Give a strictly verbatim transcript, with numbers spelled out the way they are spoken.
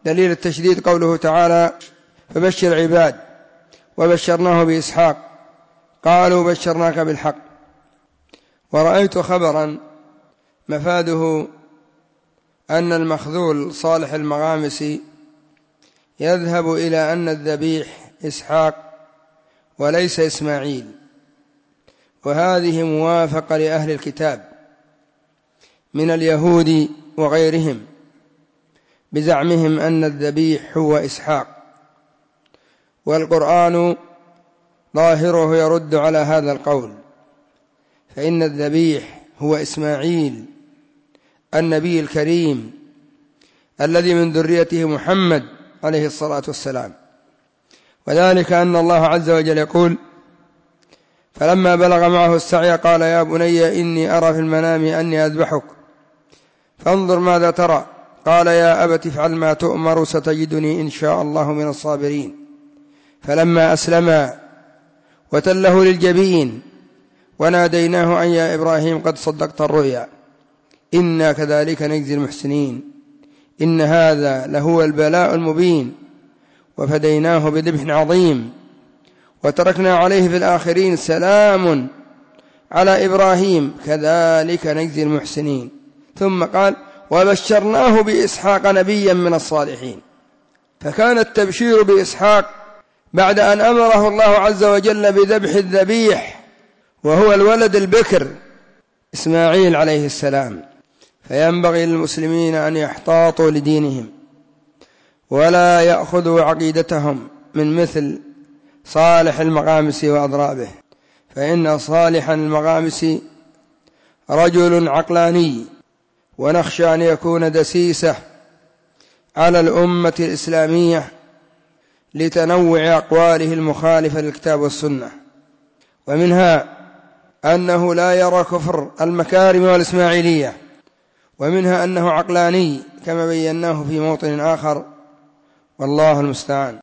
دليل التشديد قوله تعالى فبشر عباد وبشرناه بإسحاق قالوا بشرناك بالحق. ورأيت خبرا مفاده أن المخذول صالح المغامسي يذهب إلى أن الذبيح إسحاق وليس إسماعيل، وهذه موافقة لأهل الكتاب من اليهود وغيرهم بزعمهم أن الذبيح هو إسحاق، والقرآن ظاهره يرد على هذا القول، فإن الذبيح هو إسماعيل النبي الكريم الذي من ذريته محمد عليه الصلاة والسلام. وذلك أن الله عز وجل يقول فلما بلغ معه السعي قال يا بني إني أرى في المنام أني أذبحك فانظر ماذا ترى قال يا أبت افعل ما تؤمر ستجدني إن شاء الله من الصابرين. فلما أسلما وتله للجبين وناديناه أن يا إبراهيم قد صدقت الرؤيا إنا كذلك نجزي المحسنين إن هذا لهو البلاء المبين وفديناه بذبح عظيم وتركنا عليه في الآخرين سلام على إبراهيم كذلك نجزي المحسنين. ثم قال وبشرناه بإسحاق نبيا من الصالحين. فكان التبشير بإسحاق بعد أن أمره الله عز وجل بذبح الذبيح وهو الولد البكر إسماعيل عليه السلام. فينبغي للمسلمين أن يحتاطوا لدينهم ولا يأخذوا عقيدتهم من مثل صالح المغامسي وأضرابه، فإن صالح المغامسي رجل عقلاني ونخشى أن يكون دسيسة على الأمة الإسلامية لتنوع أقواله المخالفة للكتاب والسنة، ومنها أنه لا يرى كفر المكارم والإسماعيلية، ومنها أنه عقلاني كما بيناه في موطن آخر، والله المستعان.